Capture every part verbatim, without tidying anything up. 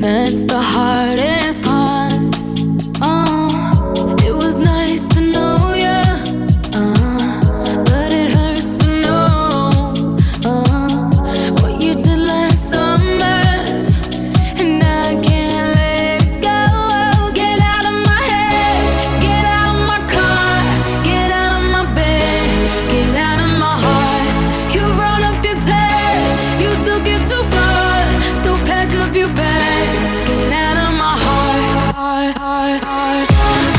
That's the hardest part. Oh, it was nice to know you, uh, but it hurts to know uh, what you did last summer, and I can't let it go. Get out of my head, get out of my car, get out of my bed, get out of my heart. You rolled up your tab, you took it too far, so pack up your bags, get out of my heart, heart, heart, heart.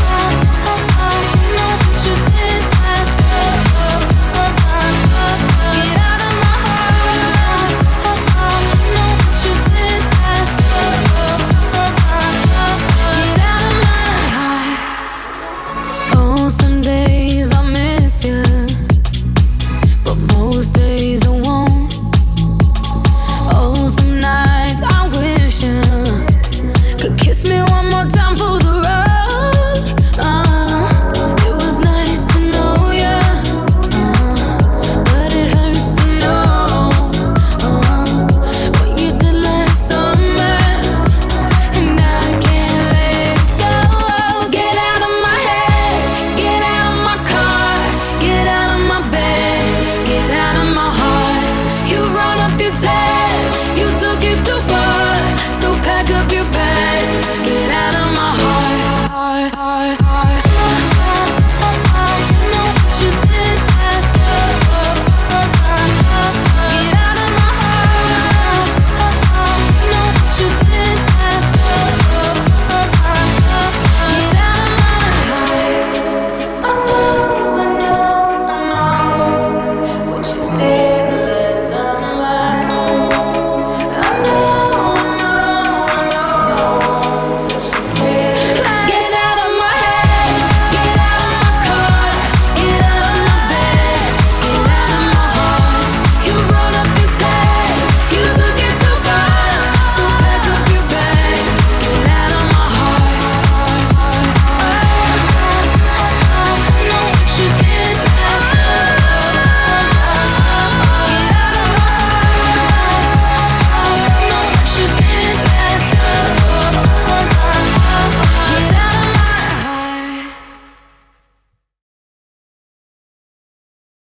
Know what you did last summer. Get out of my heart. Know what you did last summer. Get out of my heart. Oh, some days I miss you, but most days I won't. Oh, some nights I wish you could kiss me one more time for the road. Uh, it was nice to know you, uh, but it hurts to know uh, what you did last summer, and I can't let it go. Get out of my head, get out of my car, get out of my bed, get out of my heart. You run up your tab.